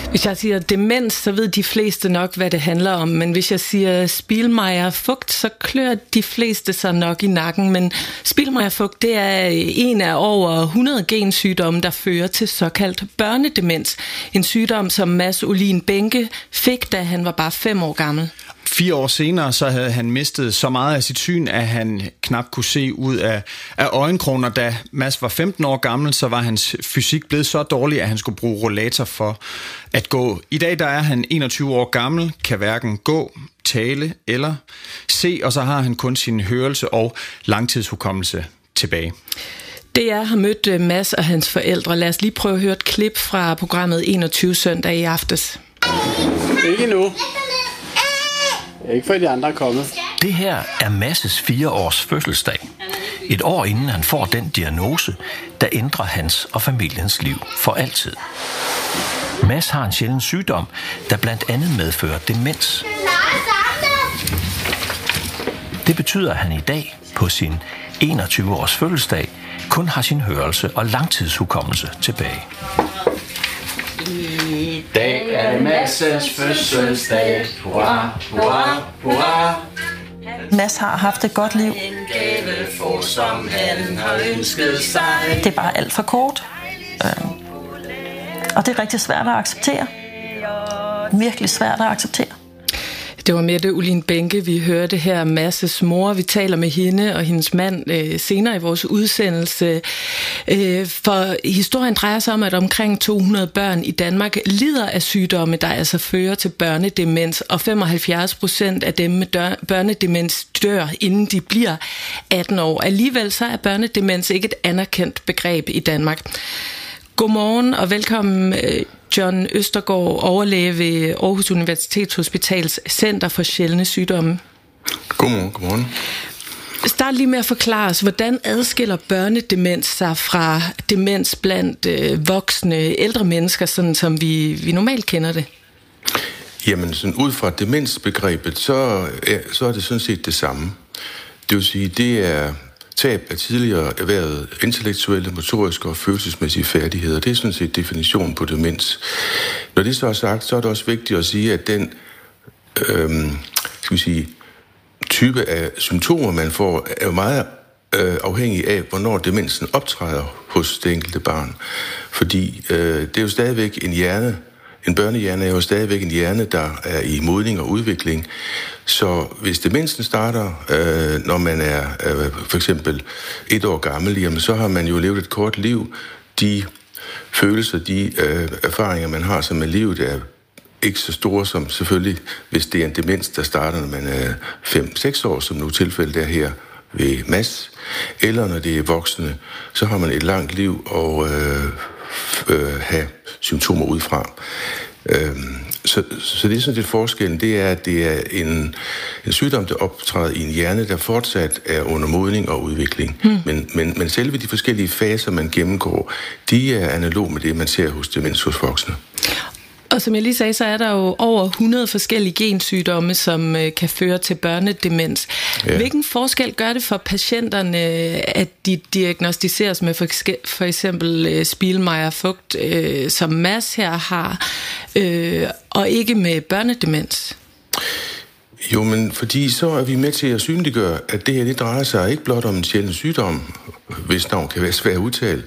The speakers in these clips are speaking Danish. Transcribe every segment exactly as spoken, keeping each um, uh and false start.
Hvis jeg siger demens, så ved de fleste nok, hvad det handler om. Men hvis jeg siger Spielmeyer-Vogts, så klør de fleste sig nok i nakken. Men Spielmeyer-Vogts, det er en af over hundrede gensygdomme, der fører til såkaldt børnedemens. En sygdom, som Mads Olin Bænke fik, da han var bare fem år gammel. Fire år senere, så havde han mistet så meget af sit syn, at han knap kunne se ud af, af øjenkroner. Da Mads var femten år gammel, så var hans fysik blevet så dårlig, at han skulle bruge rollator for at gå. I dag der er han enogtyve år gammel, kan hverken gå, tale eller se, og så har han kun sin hørelse og langtidshukommelse tilbage. D R har mødt Mads og hans forældre. Lad os lige prøve at høre et klip fra programmet enogtyve søndag i aftes. Ikke nu. Ikke for de andre er kommet. Det her er Mads' fire års fødselsdag. Et år inden han får den diagnose, der ændrer hans og familiens liv for altid. Mads har en sjælden sygdom, der blandt andet medfører demens. Det betyder, at han i dag på sin enogtyve års fødselsdag kun har sin hørelse og langtidshukommelse tilbage. I dag er Mads' fødselsdag. Hurra, hurra, hurra. Mads har haft et godt liv. En gave for, som han har ønsket sig. Det er bare alt for kort. Og det er rigtig svært at acceptere. Virkelig svært at acceptere. Det var Mette Olin Bænke, vi hørte her. Mads' mor, vi taler med hende og hendes mand øh, senere i vores udsendelse. Øh, for historien drejer sig om, at omkring to hundrede børn i Danmark lider af sygdomme, der altså fører til børnedemens, og femoghalvfjerds procent af dem med dør, børnedemens dør, inden de bliver atten år. Alligevel så er børnedemens ikke et anerkendt begreb i Danmark. Godmorgen og velkommen, John Østergaard, overlæge ved Aarhus Universitetshospitals Center for Sjældne Sygdomme. Godmorgen, godmorgen. Start lige med at forklare os, hvordan adskiller børnedemens sig fra demens blandt øh, voksne, ældre mennesker, sådan som vi, vi normalt kender det? Jamen, sådan ud fra demensbegrebet, så, ja, så er det sådan set det samme. Det vil sige, det er tab af tidligere erhvervede intellektuelle, motoriske og følelsesmæssige færdigheder. Det er sådan set definitionen på demens. Når det så er sagt, så er det også vigtigt at sige, at den øhm, skal vi sige, type af symptomer, man får, er jo meget øh, afhængig af, hvornår demensen optræder hos det enkelte barn. Fordi øh, det er jo stadigvæk en hjerne, en børnehjerne er jo stadigvæk en hjerne, der er i modning og udvikling. Så hvis demensen starter, øh, når man er øh, for eksempel et år gammel, jamen, så har man jo levet et kort liv. De følelser, de øh, erfaringer, man har som med livet, er ikke så store som selvfølgelig, hvis det er en demens, der starter, når man er fem seks år, som nu tilfældet er her ved Mads. Eller når det er voksne, så har man et langt liv og øh, øh, have symptomer udefra. Øhm, så, så det er sådan lidt forskellen, det er, at det er en, en sygdom, der optræder i en hjerne, der fortsat er under modning og udvikling. Hmm. Men, men, men selve de forskellige faser, man gennemgår, de er analog med det, man ser hos demens hos voksne. Og som jeg lige sagde, så er der jo over hundrede forskellige gensygdomme, som øh, kan føre til børnedemens. Ja. Hvilken forskel gør det for patienterne, at de diagnostiseres med for, for eksempel øh, Spielmeyer-Vogts, øh, som Mads her har, øh, og ikke med børnedemens? Jo, men fordi så er vi med til at synliggøre, at det her, det drejer sig ikke blot om en sjælden sygdom, hvis navn kan være svært at udtale.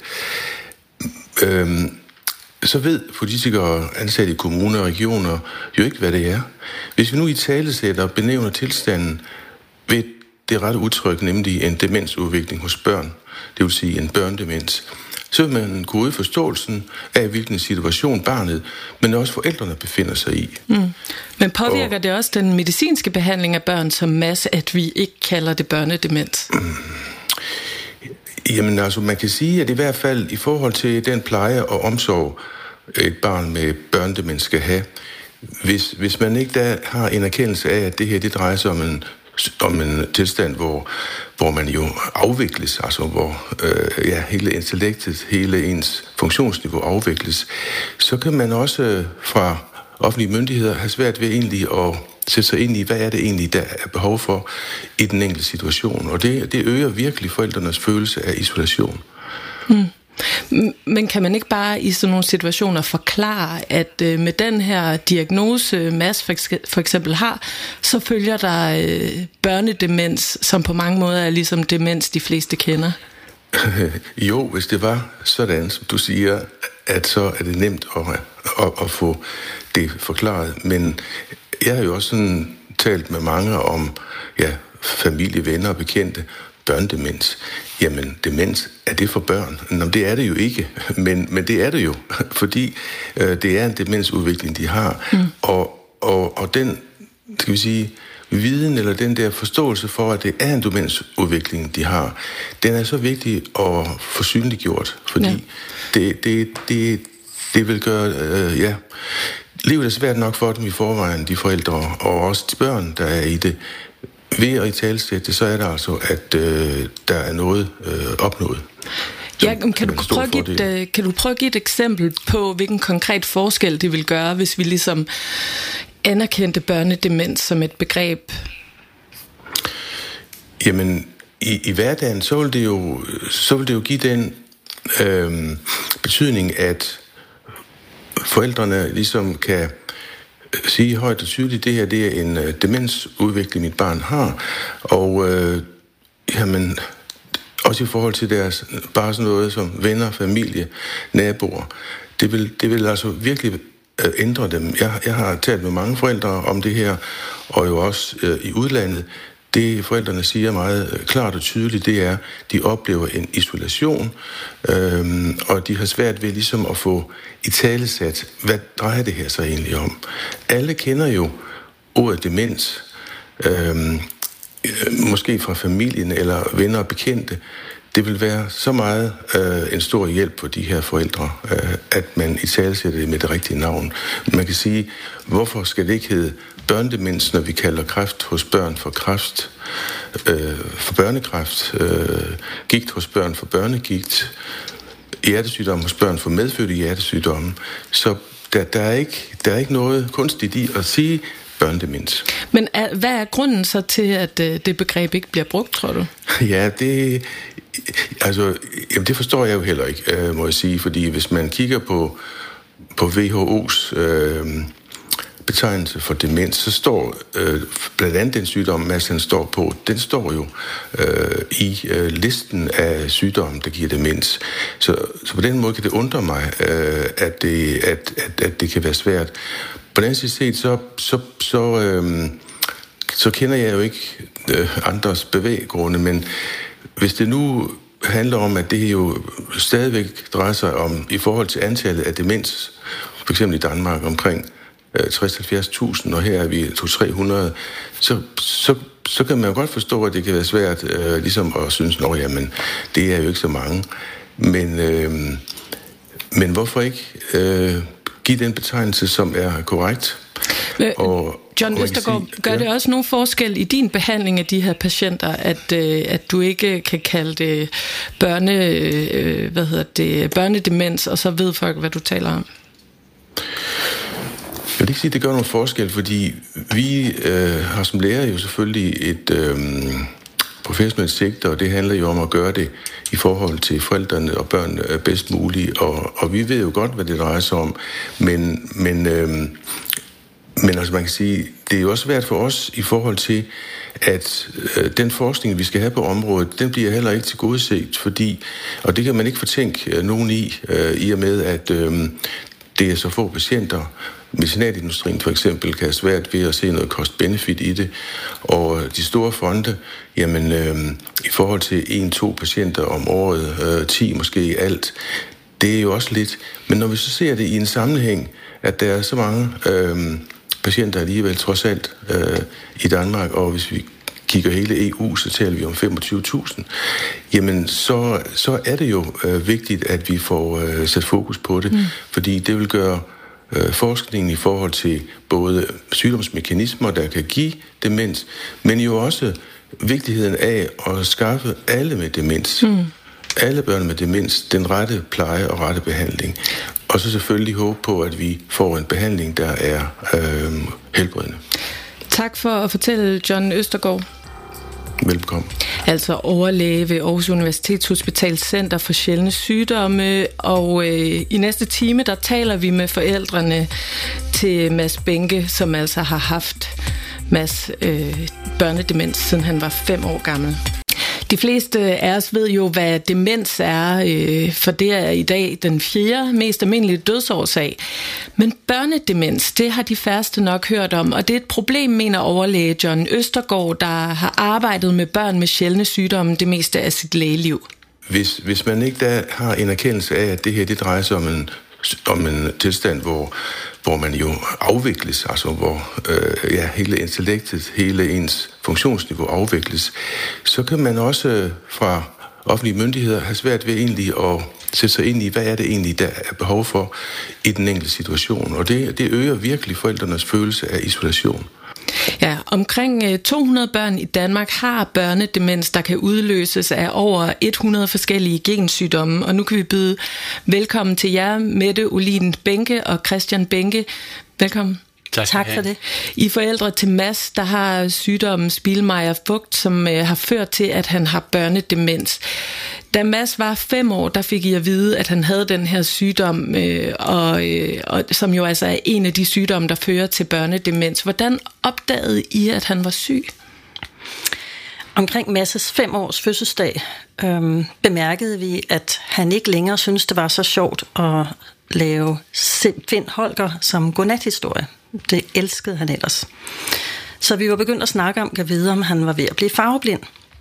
Øhm, så ved politikere ansat i kommuner og regioner jo ikke, hvad det er. Hvis vi nu i talesætter benævner tilstanden ved det rette udtryk, nemlig en demensudvikling hos børn, det vil sige en børnedemens, så vil man kunne øge forståelsen af, hvilken situation barnet, men også forældrene befinder sig i. Mm. Men påvirker og, det også den medicinske behandling af børn som Mads, at vi ikke kalder det børnedemens? Mm. Jamen altså, man kan sige, at i hvert fald i forhold til den pleje og omsorg, et barn med børnedemens skal have, hvis, hvis man ikke der har en erkendelse af, at det her, det drejer sig om en, om en tilstand, hvor, hvor man jo afvikles, altså hvor øh, ja, hele intellektet, hele ens funktionsniveau afvikles, så kan man også fra offentlige myndigheder have svært ved egentlig at sætte sig ind i, hvad er det egentlig, der er behov for i den enkelte situation. Og det, det øger virkelig forældrenes følelse af isolation. Mm. Men kan man ikke bare i sådan nogle situationer forklare, at øh, med den her diagnose, Mads for, for eksempel har, så følger der øh, børnedemens, som på mange måder er ligesom demens, de fleste kender? Jo, hvis det var sådan, som du siger, at så er det nemt at, at, at få det forklaret. Men jeg har jo også sådan talt med mange om ja, familie, venner og bekendte, børnedemens. Jamen, demens, er det for børn? Nå, det er det jo ikke, men, men det er det jo, fordi øh, det er en demensudvikling, de har. Mm. Og, og, og den, skal vi sige, viden eller den der forståelse for, at det er en demensudvikling, de har, den er så vigtig at få synliggjort, fordi ja. det, det, det, det vil gøre, øh, ja, livet er svært nok for dem i forvejen, de forældre, og også de børn, der er i det. Ved at italesætte det, så er det altså, at øh, der er noget øh, opnået. Ja, kan, du prøve et, øh, kan du prøve at give et eksempel på, hvilken konkret forskel det vil gøre, hvis vi ligesom anerkendte børnedemens som et begreb? Jamen, i, i hverdagen, så vil det jo, så vil det jo give den øh, betydning, at forældrene ligesom kan sige højt og tydeligt, det her det er en øh, demensudvikling, mit barn har, og øh, jamen, også i forhold til deres, bare sådan noget som venner, familie, naboer, det vil, det vil altså virkelig øh, ændre dem. Jeg, jeg har talt med mange forældre om det her, og jo også øh, i udlandet. Det forældrene siger meget klart og tydeligt, det er, de oplever en isolation, øhm, og de har svært ved ligesom at få italesat, hvad drejer det her så egentlig om? Alle kender jo ordet demens, øhm, måske fra familien eller venner og bekendte. Det vil være så meget øh, en stor hjælp for de her forældre, øh, at man italesætter det med det rigtige navn. Man kan sige, hvorfor skal det ikke hedde børnedemens, når vi kalder kræft hos børn for kræft, øh, for børnekræft, øh, gigt hos børn for børnegigt, hjertesygdom hos børn for medfødte hjertesygdomme. Så der, der, er ikke, der er ikke noget kunstigt i at sige børnedemens. Men er, hvad er grunden så til, at øh, det begreb ikke bliver brugt, tror du? Ja, det, altså, jamen det forstår jeg jo heller ikke, øh, må jeg sige, fordi hvis man kigger på, på W H O's øh, betegnelse for demens, så står øh, blandt andet den sygdom, Mads han står på, den står jo øh, i øh, listen af sygdomme, der giver demens. Så, så på den måde kan det undre mig, øh, at, det, at, at, at det kan være svært. På den anden side set, så, så, så, øh, så kender jeg jo ikke øh, andres bevæggrunde, men hvis det nu handler om, at det jo stadigvæk drejer sig om, i forhold til antallet af demens, for eksempel i Danmark, omkring tres til halvfjerds tusind, og her er vi to til tre hundrede, så, så, så kan man jo godt forstå, at det kan være svært øh, ligesom at synes, at jamen, det er jo ikke så mange. Men, øh, men hvorfor ikke øh, give den betegnelse, som er korrekt? Og, John Østergaard, gør ja. det også nogen forskel i din behandling af de her patienter, at, øh, at du ikke kan kalde det børne, øh, hvad hedder det, børnedemens, og så ved folk, hvad du taler om? Jeg vil ikke sige, at det gør nogen forskel, fordi vi øh, har som lærer jo selvfølgelig et øh, professionelt sigte, og det handler jo om at gøre det i forhold til forældrene og børn bedst muligt, og, og vi ved jo godt, hvad det drejer sig om, men, men, øh, men altså man kan sige, det er jo også svært for os i forhold til, at øh, den forskning, vi skal have på området, den bliver heller ikke tilgodeset, fordi, og det kan man ikke fortænke øh, nogen i, øh, i og med, at øh, det er så få patienter. Medicinalindustrien for eksempel kan have svært ved at se noget cost-benefit i det, og de store fonde, jamen øh, i forhold til en til to patienter om året, øh, ti måske i alt, det er jo også lidt, men når vi så ser det i en sammenhæng, at der er så mange øh, patienter alligevel trods alt øh, i Danmark, og hvis vi kigger hele E U, så taler vi om femogtyve tusind, jamen så, så er det jo øh, vigtigt, at vi får øh, sat fokus på det, mm. fordi det vil gøre forskningen i forhold til både sygdomsmekanismer, der kan give demens, men jo også vigtigheden af at skaffe alle med demens, mm. alle børn med demens, den rette pleje og rette behandling. Og så selvfølgelig håbe på, at vi får en behandling, der er øh, helbredende. Tak for at fortælle, John Østergaard. Velbekomme. Altså overlæge ved Aarhus Universitetshospital Center for Sjældne Sygdomme, og øh, i næste time, der taler vi med forældrene til Mads Benke, som altså har haft Mads øh, børnedemens, siden han var fem år gammel. De fleste af os ved jo, hvad demens er, øh, for det er i dag den fjerde mest almindelige dødsårsag. Men børnedemens, det har de færreste nok hørt om, og det er et problem, mener overlæge John Østergaard, der har arbejdet med børn med sjældne sygdomme det meste af sit lægeliv. Hvis, hvis man ikke der har en erkendelse af, at det her det drejer sig om en, om en tilstand, hvor, hvor man jo afvikles, altså hvor øh, ja, hele intellektet, hele ens funktionsniveau afvikles, så kan man også fra offentlige myndigheder have svært ved egentlig at sætte sig ind i, hvad er det egentlig, der er behov for i den enkelte situation. Og det, det øger virkelig forældrenes følelse af isolation. Ja, omkring to hundrede børn i Danmark har børnedemens, der kan udløses af over hundrede forskellige gensygdomme. Og nu kan vi byde velkommen til jer, Mette Olin Benke og Christian Benke. Velkommen. Tak, tak for det. I forældre til Mads, der har sygdommen Spielmeyer-Vogts, som øh, har ført til, at han har børnedemens. Da Mads var fem år, der fik I at vide, at han havde den her sygdom, øh, og, øh, og, som jo altså er en af de sygdomme, der fører til børnedemens. Hvordan opdagede I, at han var syg? Omkring Mads' fem års fødselsdag øhm, bemærkede vi, at han ikke længere syntes, det var så sjovt at lave Finn Holger som godnathistorie. Det elskede han ellers. Så vi var begyndt at snakke om, kan vide, om han var ved at blive farveblind.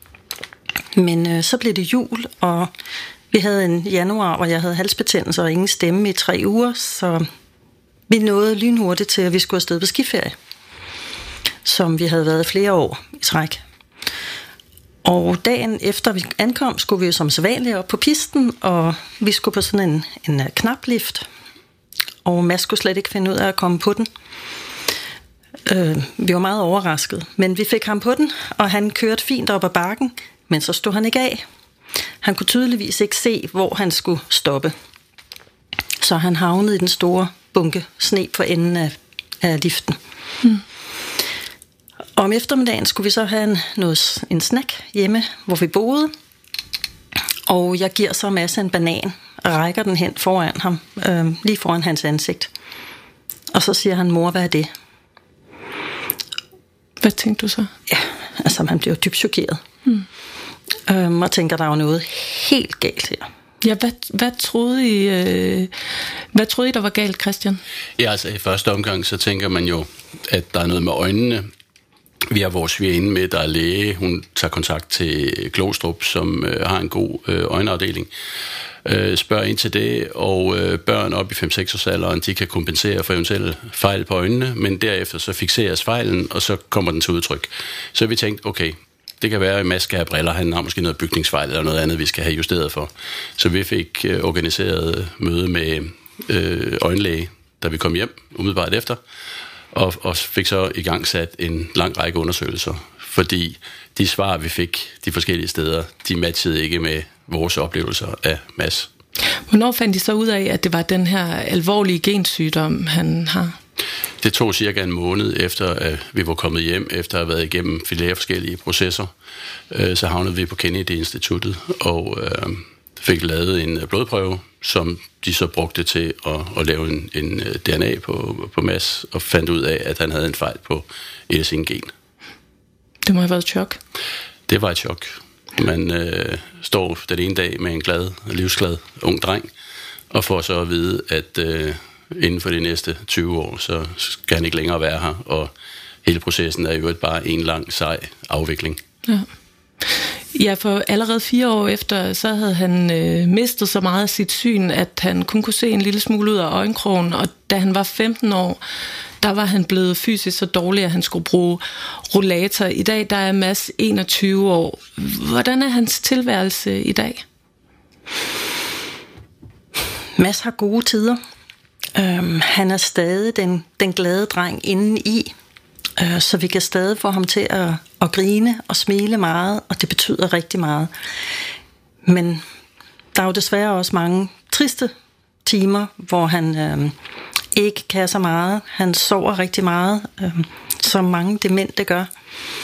Men øh, så blev det jul, og vi havde en januar, hvor jeg havde halsbetændelse og ingen stemme i tre uger, så vi nåede lynhurtigt til, at vi skulle afsted på skiferie, som vi havde været flere år i træk. Og dagen efter vi ankom, skulle vi jo som sædvanligt op på pisten, og vi skulle på sådan en, en knaplift, og Mads skulle slet ikke finde ud af at komme på den. Øh, vi var meget overrasket, men vi fik ham på den, og han kørte fint op ad bakken, men så stod han ikke af. Han kunne tydeligvis ikke se, hvor han skulle stoppe. Så han havnede i den store bunke sne på enden af, af liften. Hmm. Om eftermiddagen skulle vi så have en, noget, en snack hjemme, hvor vi boede. Og jeg giver så Mads en banan og rækker den hen foran ham, øh, lige foran hans ansigt. Og så siger han, mor, hvad er det? Hvad tænkte du så? Ja, altså man bliver dybt chokeret. Hmm. Øhm, og tænker, der er jo noget helt galt her. Ja, hvad, hvad, troede I, øh, hvad troede I, der var galt, Christian? Ja, altså i første omgang, så tænker man jo, at der er noget med øjnene. Vi har vores svigerinde med, der er læge. Hun tager kontakt til Glostrup, som øh, har en god øh, øjenafdeling. Øh, spørger ind til det, og øh, børn op i fem seks års alderen, de kan kompensere for eventuelle fejl på øjnene, men derefter så fikseres fejlen, og så kommer den til udtryk. Så vi tænkte, okay, det kan være, at Mads skal have briller, han har måske noget bygningsfejl eller noget andet, vi skal have justeret for. Så vi fik øh, organiseret møde med øh, øjenlæge, da vi kom hjem, umiddelbart efter, og, og fik så i gang sat en lang række undersøgelser, fordi de svar, vi fik de forskellige steder, de matchede ikke med vores oplevelser af Mads. Hvornår fandt de så ud af, at det var den her alvorlige gensygdom, han har? Det tog cirka en måned efter, at vi var kommet hjem, efter at have været igennem flere forskellige processer. Så havnede vi på Kennedy-instituttet og fik lavet en blodprøve, som de så brugte til at, at lave en, en D N A på, på Mads, og fandt ud af, at han havde en fejl på et af sine gen. Det må have været et chok. Det var et chok. Man øh, står den ene dag med en glad, livsglad ung dreng, og får så at vide, at øh, inden for de næste tyve år, så skal han ikke længere være her, og hele processen er jo bare en lang, sej afvikling. Ja. Ja, for allerede fire år efter, så havde han øh, mistet så meget af sit syn, at han kun kunne se en lille smule ud af øjenkrogen, og da han var femten år, der var han blevet fysisk så dårlig, at han skulle bruge rollator. I dag, der er Mads enogtyve år. Hvordan er hans tilværelse i dag? Mads har gode tider. Øhm, han er stadig den, den glade dreng inde i, øh, så vi kan stadig få ham til at, at grine og smile meget, og det betyder rigtig meget. Men der er jo desværre også mange triste timer, hvor han øh, ikke kan så meget. Han sover rigtig meget, øh, som mange demente gør.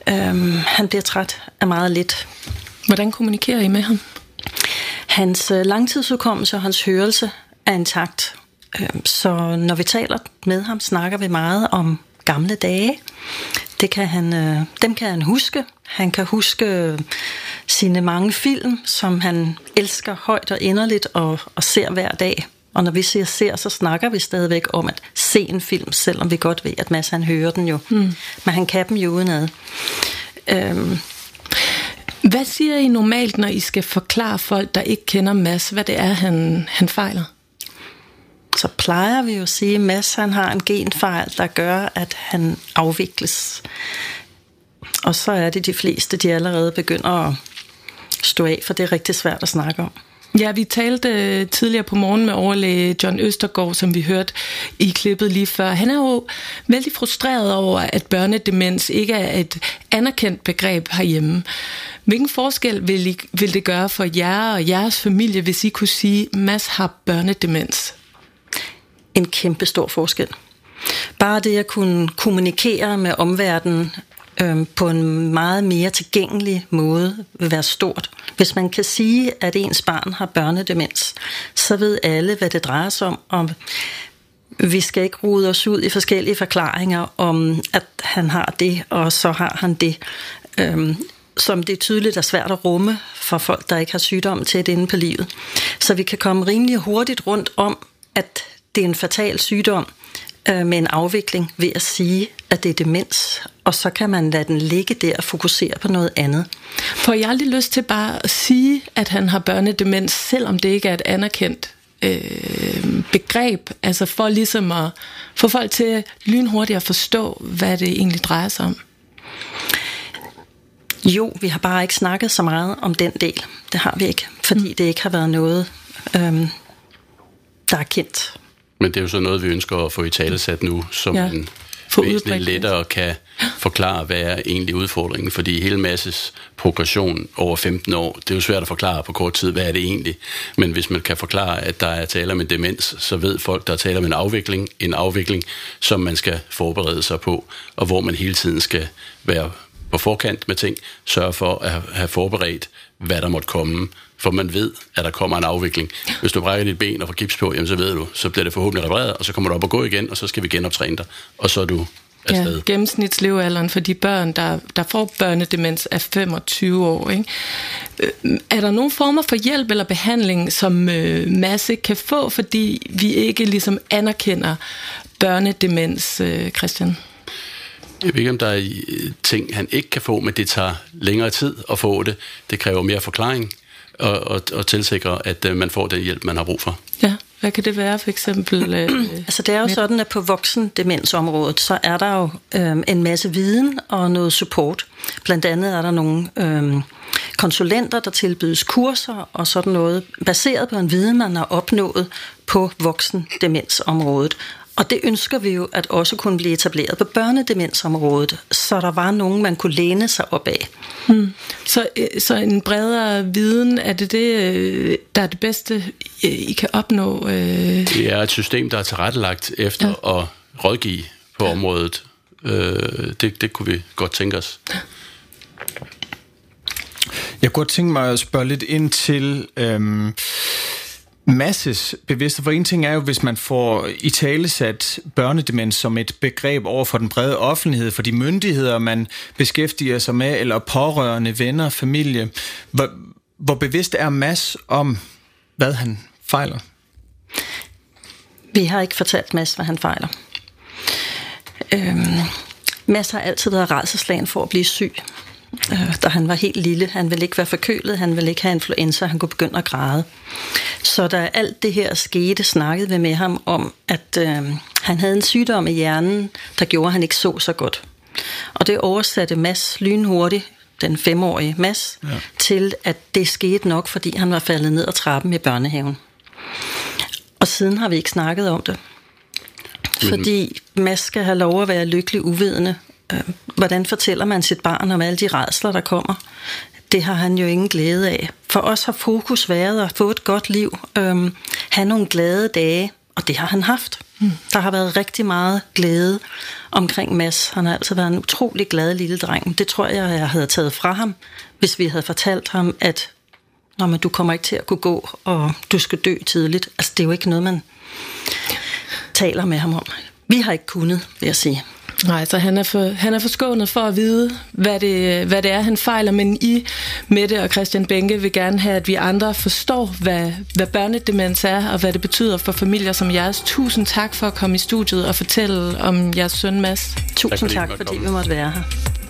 Øhm, han bliver træt af meget lidt. Hvordan kommunikerer I med ham? Hans øh, langtidsudkommelse og hans hørelse er intakt. Øhm, så når vi taler med ham, snakker vi meget om gamle dage. Det kan han, øh, dem kan han huske. Han kan huske øh, sine mange film, som han elsker højt og inderligt og, og ser hver dag. Og når vi siger ser, så snakker vi stadigvæk om at se en film, selvom vi godt ved, at Mads han hører den jo. Mm. Men han kan dem jo udenad. Øhm. Hvad siger I normalt, når I skal forklare folk, der ikke kender Mads, hvad det er, han, han fejler? Så plejer vi jo at sige, at Mads han har en genfejl, der gør, at han afvikles. Og så er det de fleste, de allerede begynder at stå af, for det er rigtig svært at snakke om. Ja, vi talte tidligere på morgen med overlæge John Østergaard, som vi hørte i klippet lige før. Han er jo vældig frustreret over, at børnedemens ikke er et anerkendt begreb herhjemme. Hvilken forskel vil, I, vil det gøre for jer og jeres familie, hvis I kunne sige, at Mads har børnedemens? En kæmpe stor forskel. Bare det at kunne kommunikere med omverdenen øhm, på en meget mere tilgængelig måde vil være stort. Hvis man kan sige, at ens barn har børnedemens, så ved alle, hvad det drejer sig om. Og vi skal ikke rode os ud i forskellige forklaringer om, at han har det, og så har han det. Øhm, som det er tydeligt er svært at rumme for folk, der ikke har sygdom tæt inde på livet. Så vi kan komme rimelig hurtigt rundt om, at det er en fatal sygdom øh, med en afvikling ved at sige, at det er demens, og så kan man lade den ligge der og fokusere på noget andet. Får jeg aldrig lyst til bare at sige, at han har børnedemens, selvom det ikke er et anerkendt øh, begreb, altså for ligesom at få folk til lynhurtigt at forstå, hvad det egentlig drejer sig om? Jo, vi har bare ikke snakket så meget om den del. Det har vi ikke, fordi mm. det ikke har været noget, øhm, der er kendt. Men det er jo så noget, vi ønsker at få i talesat nu, som ja. en væsentligt lettere kan forklare, hvad er egentlig udfordringen. Fordi hele Masses progression over femten år, det er jo svært at forklare på kort tid, hvad er det egentlig. Men hvis man kan forklare, at der er tale om en demens, så ved folk, der er tale om en afvikling, en afvikling, som man skal forberede sig på, og hvor man hele tiden skal være på forkant med ting, sørge for at have forberedt, hvad der måtte komme, for man ved, at der kommer en afvikling. Hvis du brækker dit ben og får gips på, jamen så ved du, så bliver det forhåbentlig repareret, og så kommer du op og gå igen, og så skal vi genoptræne dig, og så er du afsted. Ja, gennemsnitslevealderen for de børn, der, der får børnedemens, er femogtyve år. Ikke? Er der nogle former for hjælp eller behandling, som øh, Mads kan få, fordi vi ikke ligesom anerkender børnedemens, øh, Christian? Jeg ved ikke, om der er ting, han ikke kan få, men det tager længere tid at få det. Det kræver mere forklaring og, og, og tilsikre, at uh, man får den hjælp, man har brug for. Ja, hvad kan det være for eksempel? Øh, altså det er jo med... sådan, at på voksendemensområdet, så er der jo øh, en masse viden og noget support. Blandt andet er der nogle øh, konsulenter, der tilbydes kurser og sådan noget, baseret på en viden, man har opnået på voksendemensområdet. Og det ønsker vi jo at også kunne blive etableret på børnedemensområdet, så der var nogen, man kunne læne sig op af. Hmm. Så, så en bredere viden, er det det, der er det bedste, I kan opnå? Det er et system, der er tilrettelagt efter ja. at rådgive på ja. området. Det, det kunne vi godt tænke os. Jeg kunne godt tænke mig at spørge lidt ind til... Øhm Masses bevidste, for en ting er jo, hvis man får italesat børnedemens som et begreb over for den brede offentlighed, for de myndigheder, man beskæftiger sig med, eller pårørende, venner, familie. Hvor, hvor bevidst er Mads om, hvad han fejler? Vi har ikke fortalt Mads, hvad han fejler. Øhm, Mads har altid været rædselsslagen for at blive syg. Da han var helt lille, han ville ikke være forkølet, han ville ikke have influenza, han kunne begynde at græde. Så da alt det her skete, snakkede vi med ham om, at øh, han havde en sygdom i hjernen, der gjorde, at han ikke så så godt. Og det oversatte Mads lynhurtigt, den femårige Mads, ja. til at det skete nok, fordi han var faldet ned ad trappen i børnehaven. Og siden har vi ikke snakket om det. Fordi Mads skal have lov at være lykkelig uvidende. Hvordan fortæller man sit barn om alle de rædsler, der kommer? Det har han jo ingen glæde af. For os har fokus været at få et godt liv, øhm, have nogle glade dage, og og det har han haft. Mm. Der har været rigtig meget glæde omkring Mads. Han har altid været en utrolig glad lille dreng. Det tror jeg, jeg havde taget fra ham, hvis vi havde fortalt ham, at Nå, men du kommer ikke til at kunne gå, og du skal dø tidligt. Altså, det er jo ikke noget, man taler med ham om. Vi har ikke kunnet, vil jeg sige. Nej, så han er, for, han er forskånet for at vide, hvad det, hvad det er, han fejler, men I, Mette og Christian Benke, vil gerne have, at vi andre forstår, hvad, hvad børnedemens er, og hvad det betyder for familier som jeres. Tusind tak for at komme i studiet og fortælle om jeres søn Mads. Tusind tak, tak fordi vi måtte være her.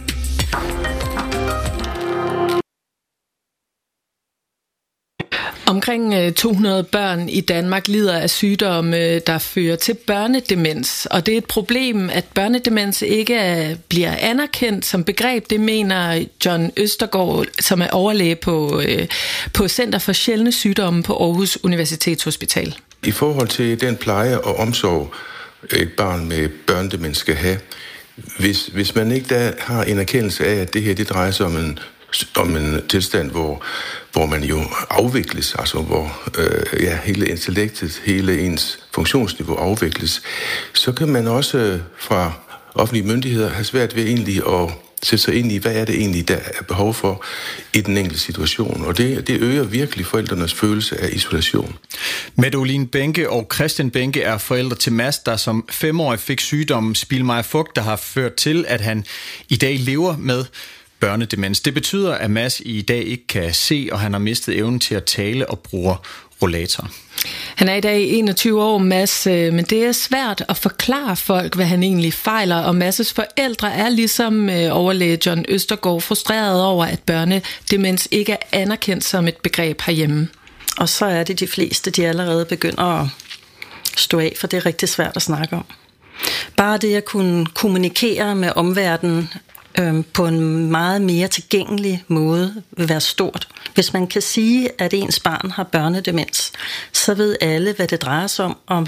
Omkring to hundrede børn i Danmark lider af sygdomme, der fører til børnedemens. Og det er et problem, at børnedemens ikke bliver anerkendt som begreb. Det mener John Østergaard, som er overlæge på, på Center for Sjældne Sygdomme på Aarhus Universitetshospital. I forhold til den pleje og omsorg, et barn med børnedemens skal have, hvis, hvis man ikke der har en erkendelse af, at det her det drejer sig om en om en tilstand, hvor, hvor man jo afvikles, altså hvor øh, ja, hele intellektet, hele ens funktionsniveau afvikles, så kan man også fra offentlige myndigheder have svært ved egentlig at sætte sig ind i, hvad er det egentlig, der er behov for i den enkelte situation. Og det, det øger virkelig forældrenes følelse af isolation. Mette Uline Benke og Christian Benke er forældre til Mads, der som femårig fik sygdommen Spielmeyer-Vogts, der har ført til, at han i dag lever med børnedemens. Det betyder, at Mads i dag ikke kan se, og han har mistet evnen til at tale og bruger rollator. Han er i dag enogtyve år, Mads, men det er svært at forklare folk, hvad han egentlig fejler, og Mads' forældre er ligesom overlæge John Østergaard frustreret over, at børnedemens ikke er anerkendt som et begreb herhjemme. Og så er det de fleste, de allerede begynder at stå af, for det er rigtig svært at snakke om. Bare det at kunne kommunikere med omverdenen på en meget mere tilgængelig måde vil være stort. Hvis man kan sige, at ens barn har børnedemens, så ved alle, hvad det drejer sig om, og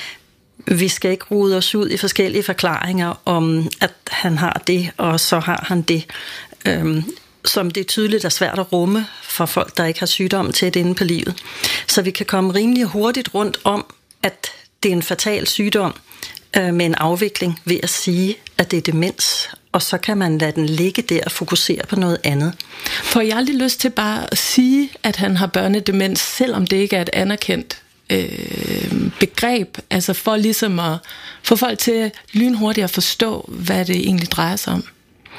vi skal ikke rode os ud i forskellige forklaringer om, at han har det, og så har han det, øhm, som det er tydeligt er svært at rumme for folk, der ikke har sygdommen tæt inde på livet. Så vi kan komme rimelig hurtigt rundt om, at det er en fatal sygdom øh, med en afvikling ved at sige, at det er demens, og så kan man lade den ligge der og fokusere på noget andet. Får jeg aldrig lyst til bare at sige, at han har børnedemens, selvom det ikke er et anerkendt øh, begreb, altså for ligesom at få folk til lynhurtigt at forstå, hvad det egentlig drejer sig om?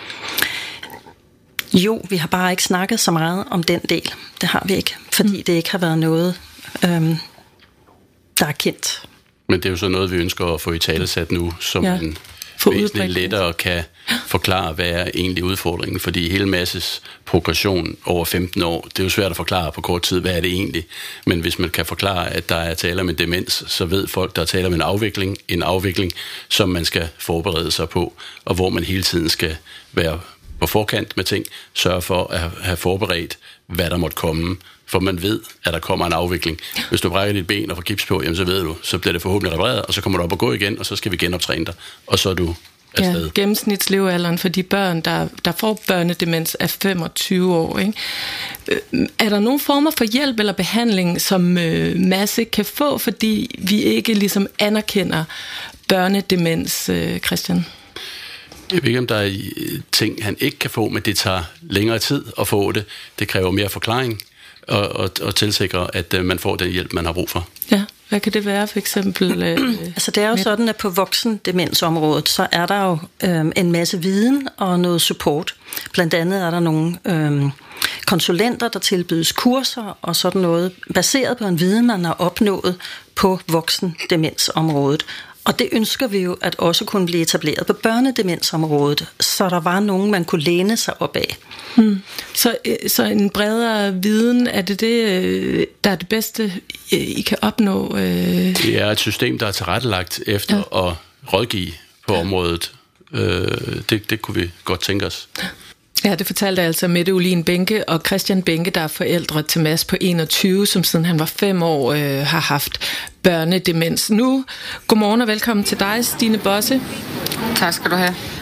Jo, vi har bare ikke snakket så meget om den del. Det har vi ikke, fordi det ikke har været noget, øh, der er kendt. Men det er jo så noget, vi ønsker at få i talesat nu, som ja. en væsentligt lettere kan forklare, hvad er egentlig udfordringen, fordi hele Mads' progression over femten år, det er jo svært at forklare på kort tid, hvad er det egentlig, men hvis man kan forklare, at der er tale om en demens, så ved folk, der er tale om en afvikling, en afvikling, som man skal forberede sig på, og hvor man hele tiden skal være på forkant med ting, sørge for at have forberedt, hvad der måtte komme, for man ved, at der kommer en afvikling. Hvis du brækker dit ben og får gips på, jamen så ved du, så bliver det forhåbentlig repareret, og så kommer du op og gå igen, og så skal vi genoptræne dig, og så er du afsted. Ja, gennemsnitslevealderen for de børn, der, der får børnedemens, er femogtyve år. Ikke? Er der nogle former for hjælp eller behandling, som øh, Mads ikke kan få, fordi vi ikke ligesom anerkender børnedemens, øh, Christian? Jeg ved ikke, om der er ting, han ikke kan få, men det tager længere tid at få det. Det kræver mere forklaring og, og, og tilsikre, at man får den hjælp, man har brug for. Ja, hvad kan det være for eksempel? Øh, altså det er jo med? Sådan, at på voksendemensområdet, så er der jo øh, en masse viden og noget support. Blandt andet er der nogle øh, konsulenter, der tilbydes kurser og sådan noget, baseret på en viden, man har opnået på voksendemensområdet. Og det ønsker vi jo at også kunne blive etableret på børnedemensområdet, så der var nogen, man kunne læne sig op af. Hmm. Så, så en bredere viden, er det det, der er det bedste, I kan opnå? Det er et system, der er tilrettelagt efter ja. at rådgive på området. Det, det kunne vi godt tænke os. Ja, det fortalte altså Mette Uline Benke og Christian Benke, der er forældre til Mads på enogtyve, som siden han var fem år øh, har haft børnedemens. Nu, godmorgen og velkommen til dig, Stine Bosse. Tak skal du have.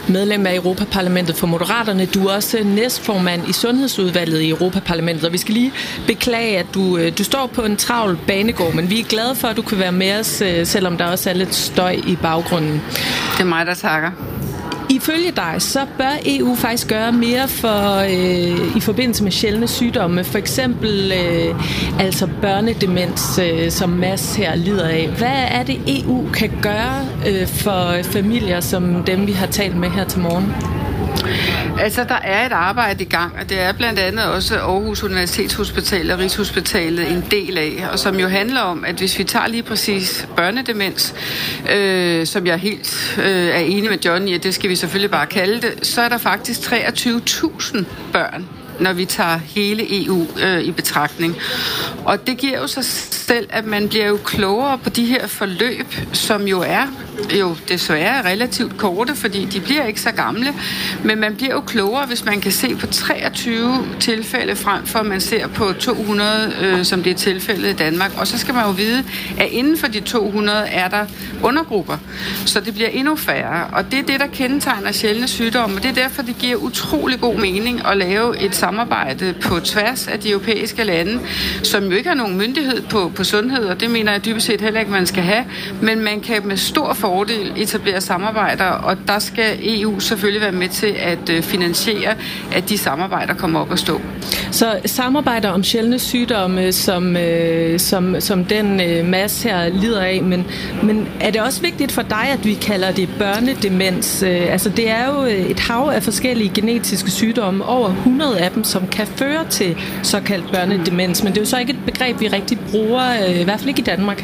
medlem af Europaparlamentet for Moderaterne. Du er også næstformand i Sundhedsudvalget i Europaparlamentet, og vi skal lige beklage, at du, du står på en travl banegård, men vi er glade for, at du kan være med os, selvom der også er lidt støj i baggrunden. Det er mig, der takker. Ifølge dig, så bør E U faktisk gøre mere for øh, i forbindelse med sjældne sygdomme, for eksempel øh, altså børnedemens, øh, som Mads her lider af. Hvad er det, E U kan gøre øh, for familier som dem, vi har talt med her til morgen? Altså, der er et arbejde i gang, og det er blandt andet også Aarhus Universitetshospital og Rigshospitalet en del af, og som jo handler om, at hvis vi tager lige præcis børnedemens, øh, som jeg helt øh, er enig med John i, at det skal vi selvfølgelig bare kalde det, så er der faktisk treogtyve tusind børn, når vi tager hele E U øh, i betragtning. Og det giver jo sig selv, at man bliver jo klogere på de her forløb, som jo er jo desværre relativt korte, fordi de bliver ikke så gamle, men man bliver jo klogere, hvis man kan se på treogtyve tilfælde frem for, at man ser på to hundrede, øh, som det er tilfældet i Danmark. Og så skal man jo vide, at inden for de to hundrede er der undergrupper, så det bliver endnu færre. Og det er det, der kendetegner sjældne sygdomme, og det er derfor, det giver utrolig god mening at lave et samarbejde på tværs af de europæiske lande, som jo ikke har nogen myndighed på, på sundhed, og det mener jeg dybest set heller ikke, man skal have, men man kan med stor fordel etablere samarbejder, og der skal E U selvfølgelig være med til at finansiere, at de samarbejder kommer op at stå. Så samarbejder om sjældne sygdomme, som, øh, som, som den øh, Mads her lider af, men, men er det også vigtigt for dig, at vi kalder det børnedemens? Øh, altså det er jo et hav af forskellige genetiske sygdomme, over hundrede af dem, som kan føre til såkaldt børnedemens, men det er jo så ikke et begreb, vi rigtig bruger, øh, i hvert fald ikke i Danmark.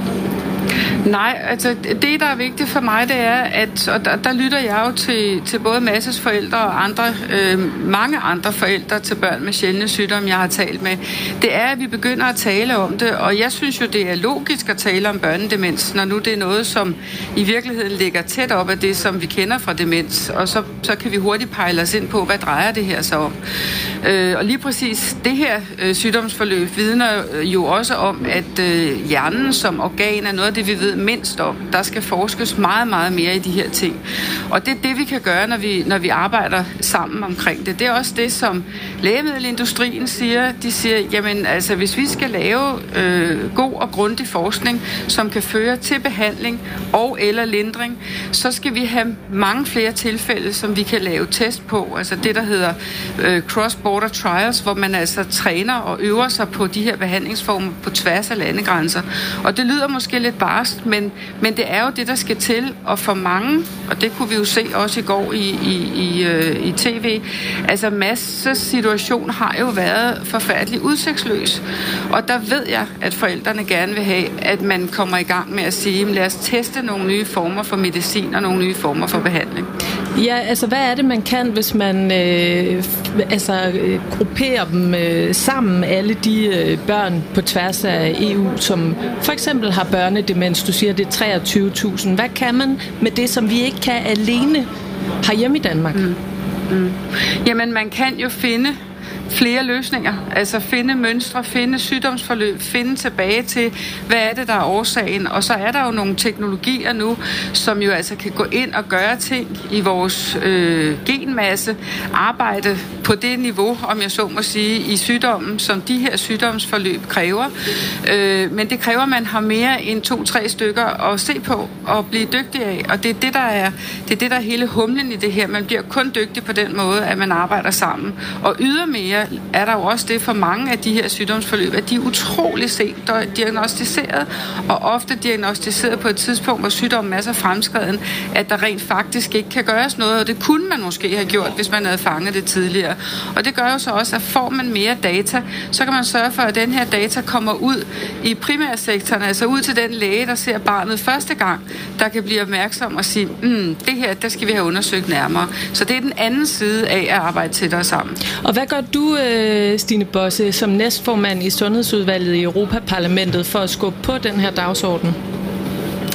Nej, altså det, der er vigtigt for mig, det er, at, og der, der lytter jeg jo til, til både Masses forældre og andre, øh, mange andre forældre til børn med sjældne sygdomme, jeg har talt med, det er, at vi begynder at tale om det, og jeg synes jo, det er logisk at tale om børnedemens, når nu det er noget, som i virkeligheden ligger tæt op af det, som vi kender fra demens, og så, så kan vi hurtigt pejle os ind på, hvad drejer det her så om. Øh, og lige præcis det her øh, sygdomsforløb vidner jo også om, at øh, hjernen som organ er noget af det, vi ved mindst om. Der skal forskes meget, meget mere i de her ting. Og det er det, vi kan gøre, når vi, når vi arbejder sammen omkring det. Det er også det, som lægemiddelindustrien siger. De siger, jamen altså, hvis vi skal lave øh, god og grundig forskning, som kan føre til behandling og eller lindring, så skal vi have mange flere tilfælde, som vi kan lave test på. Altså det, der hedder øh, cross-border trials, hvor man altså træner og øver sig på de her behandlingsformer på tværs af landegrænser. Og det lyder måske lidt barst, men, men det er jo det, der skal til, og for mange, og det kunne vi jo se også i går i, i, i, øh, i tv, altså Mads' situation har jo været forfærdelig udsigtsløs, og der ved jeg, at forældrene gerne vil have, at man kommer i gang med at sige, lad os teste nogle nye former for medicin og nogle nye former for behandling. Ja, altså hvad er det, man kan, hvis man øh, altså, øh, grupperer dem øh, sammen, alle de øh, børn på tværs af E U, som for eksempel har børnedemens, du siger, det er treogtyve tusind. Hvad kan man med det, som vi ikke kan alene herhjemme i Danmark? Mm. Mm. Jamen, man kan jo finde flere løsninger, altså finde mønstre, finde sygdomsforløb, finde tilbage til, hvad er det, der er årsagen, og så er der jo nogle teknologier nu, som jo altså kan gå ind og gøre ting i vores øh, genmasse, arbejde på det niveau, om jeg så må sige, i sygdommen, som de her sygdomsforløb kræver. Øh, men det kræver, at man har mere end to-tre stykker at se på og blive dygtig af, og det er det, der er, det er det, der er hele humlen i det her. Man bliver kun dygtig på den måde, at man arbejder sammen. Og ydermere er der jo også det for mange af de her sygdomsforløb, at de er utrolig sent diagnostiseret, og ofte diagnostiseret på et tidspunkt, hvor sygdommen er så fremskreden, at der rent faktisk ikke kan gøres noget, og det kunne man måske have gjort, hvis man havde fanget det tidligere. Og det gør jo så også, at får man mere data, så kan man sørge for, at den her data kommer ud i primærsektoren, altså ud til den læge, der ser barnet første gang, der kan blive opmærksom og sige, mm, det her, der skal vi have undersøgt nærmere. Så det er den anden side af at arbejde tættere sammen. Og hvad gør du, Stine Bosse, som næstformand i Sundhedsudvalget i Europaparlamentet for at skubbe på den her dagsorden?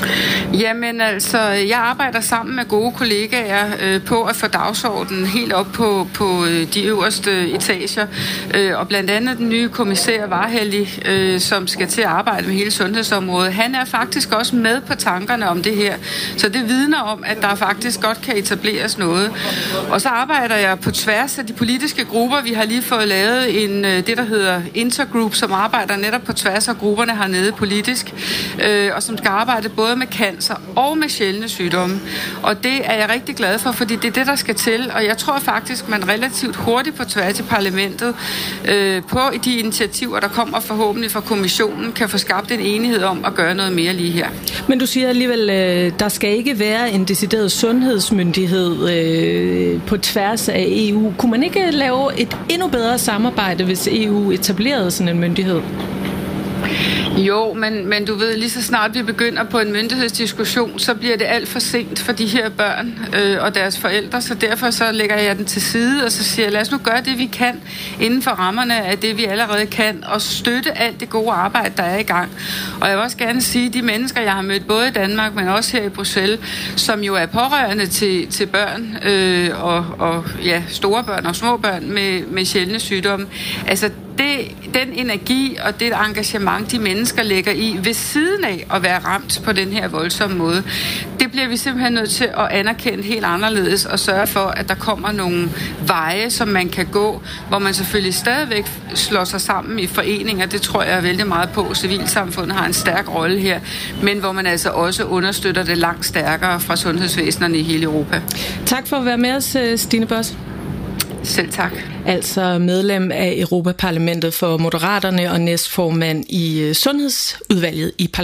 Jamen altså, jeg arbejder sammen med gode kollegaer øh, på at få dagsordenen helt op på, på øh, de øverste etager. Øh, og blandt andet den nye kommissær Várhelyi, øh, som skal til at arbejde med hele sundhedsområdet. Han er faktisk også med på tankerne om det her. Så det vidner om, at der faktisk godt kan etableres noget. Og så arbejder jeg på tværs af de politiske grupper. Vi har lige fået lavet en, det, der hedder Intergroup, som arbejder netop på tværs af grupperne hernede politisk, øh, og som skal arbejde både med cancer og med sjældne sygdomme. Og det er jeg rigtig glad for, fordi det er det, der skal til. Og jeg tror faktisk, man relativt hurtigt på tværs i parlamentet øh, på de initiativer, der kommer forhåbentlig fra kommissionen, kan få skabt en enighed om at gøre noget mere lige her. Men du siger alligevel, øh, der skal ikke være en decideret sundhedsmyndighed øh, på tværs af E U. Kunne man ikke lave et endnu bedre samarbejde, hvis E U etablerede sådan en myndighed? Jo, men, men du ved, lige så snart vi begynder på en myndighedsdiskussion, så bliver det alt for sent for de her børn øh, og deres forældre, så derfor så lægger jeg den til side, og så siger jeg, lad os nu gøre det, vi kan inden for rammerne af det, vi allerede kan, og støtte alt det gode arbejde, der er i gang. Og jeg vil også gerne sige, de mennesker, jeg har mødt både i Danmark, men også her i Bruxelles, som jo er pårørende til, til børn, øh, og, og ja, store børn og små børn med, med sjældne sygdomme, altså det, den energi og det engagement, de mennesker lægger i ved siden af at være ramt på den her voldsomme måde, det bliver vi simpelthen nødt til at anerkende helt anderledes og sørge for, at der kommer nogle veje, som man kan gå, hvor man selvfølgelig stadigvæk slår sig sammen i foreninger. Det tror jeg vældig meget på. Civilsamfundet har en stærk rolle her, men hvor man altså også understøtter det langt stærkere fra sundhedsvæsenerne i hele Europa. Tak for at være med os, Stine Bosse. Selv tak. Altså medlem af Europaparlamentet for Moderaterne og næstformand i Sundhedsudvalget i parlamentet.